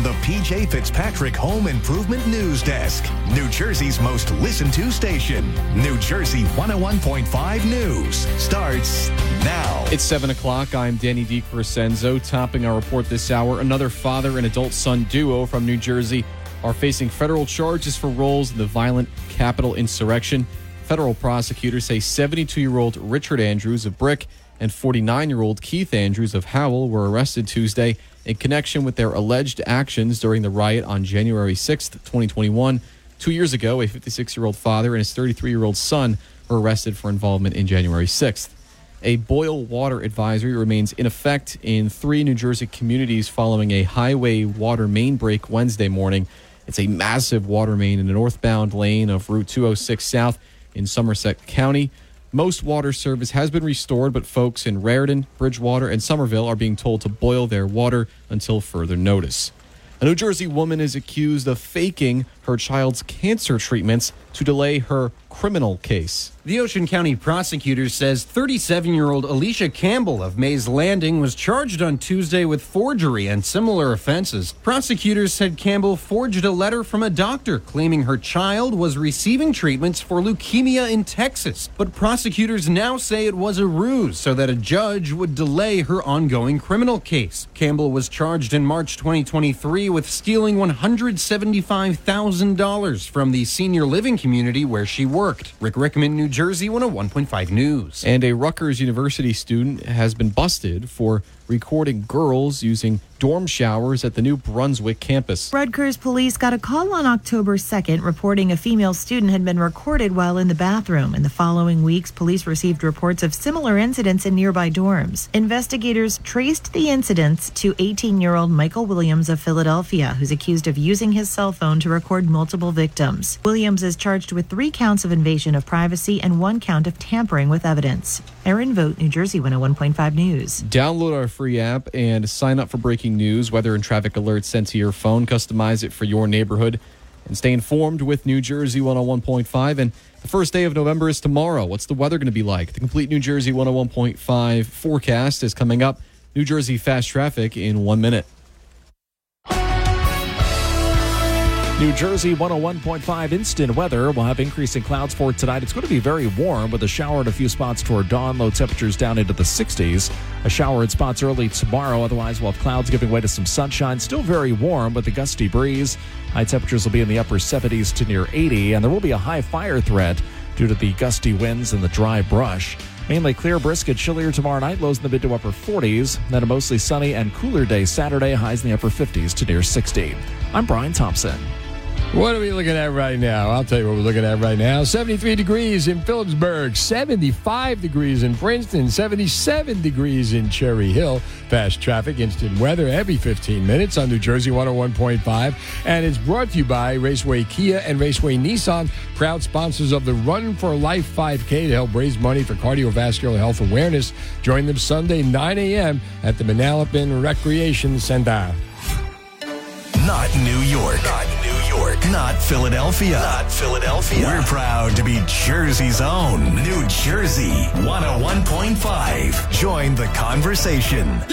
from the PJ Fitzpatrick Home Improvement News Desk. New Jersey's most listened to station. New Jersey 101.5 News starts now. It's 7 o'clock. I'm Danny DiCrescenzo. Topping our report this hour, another father and adult son duo from New Jersey are facing federal charges for roles in the violent Capitol insurrection. Federal prosecutors say 72-year-old Richard Andrews of Brick and 49-year-old Keith Andrews of Howell were arrested Tuesday in connection with their alleged actions during the riot on January 6th, 2021. 2 years ago, a 56-year-old father and his 33-year-old son were arrested for involvement in January 6th. A boil water advisory remains in effect in 3 New Jersey communities following a highway water main break Wednesday morning. It's a massive water main in the northbound lane of Route 206 South in Somerset County. Most water service has been restored, but folks in Raritan, Bridgewater, and Somerville are being told to boil their water until further notice. A New Jersey woman is accused of faking her child's cancer treatments to delay her criminal case. The Ocean County prosecutor says 37-year-old Alicia Campbell of Mays Landing was charged on Tuesday with forgery and similar offenses. Prosecutors said Campbell forged a letter from a doctor claiming her child was receiving treatments for leukemia in Texas. But prosecutors now say it was a ruse so that a judge would delay her ongoing criminal case. Campbell was charged in March 2023 with stealing $175,000 from the senior living community where she worked. Rick Rickman, New Jersey 101.5 News. And a Rutgers University student has been busted for recording girls using dorm showers at the New Brunswick campus. Rutgers police got a call on October 2nd reporting a female student had been recorded while in the bathroom. In the following weeks, police received reports of similar incidents in nearby dorms. Investigators traced the incidents to 18-year-old Michael Williams of Philadelphia, who's accused of using his cell phone to record multiple victims. Williams is charged with 3 counts of invasion of privacy and 1 count of tampering with evidence. Erin Vogt, New Jersey 101.5 News. Download our free app and sign up for breaking news, weather, and traffic alerts sent to your phone. Customize it for your neighborhood and stay informed with New Jersey 101.5. And the first day of November is tomorrow. What's the weather going to be like? The complete New Jersey 101.5 forecast is coming up. New Jersey fast traffic in 1 minute. New Jersey 101.5 instant weather. We'll have increasing clouds for tonight. It's going to be very warm with a shower at a few spots toward dawn. Low temperatures down into the 60s. A shower in spots early tomorrow. Otherwise, we'll have clouds giving way to some sunshine. Still very warm with a gusty breeze. High temperatures will be in the upper 70s to near 80. And there will be a high fire threat due to the gusty winds and the dry brush. Mainly clear, brisk, and chillier tomorrow night. Lows in the mid to upper 40s. Then a mostly sunny and cooler day Saturday. Highs in the upper 50s to near 60. I'm Brian Thompson. What are we looking at right now? I'll tell you what we're looking at right now. 73 degrees in Phillipsburg, 75 degrees in Princeton, 77 degrees in Cherry Hill. Fast traffic, instant weather every 15 minutes on New Jersey 101.5. And it's brought to you by Raceway Kia and Raceway Nissan, proud sponsors of the Run for Life 5K to help raise money for cardiovascular health awareness. Join them Sunday, 9 a.m. at the Manalapan Recreation Center. Not New York. Not New York. Not Philadelphia. Not Philadelphia. We're proud to be Jersey's own New Jersey 101.5. Join the conversation.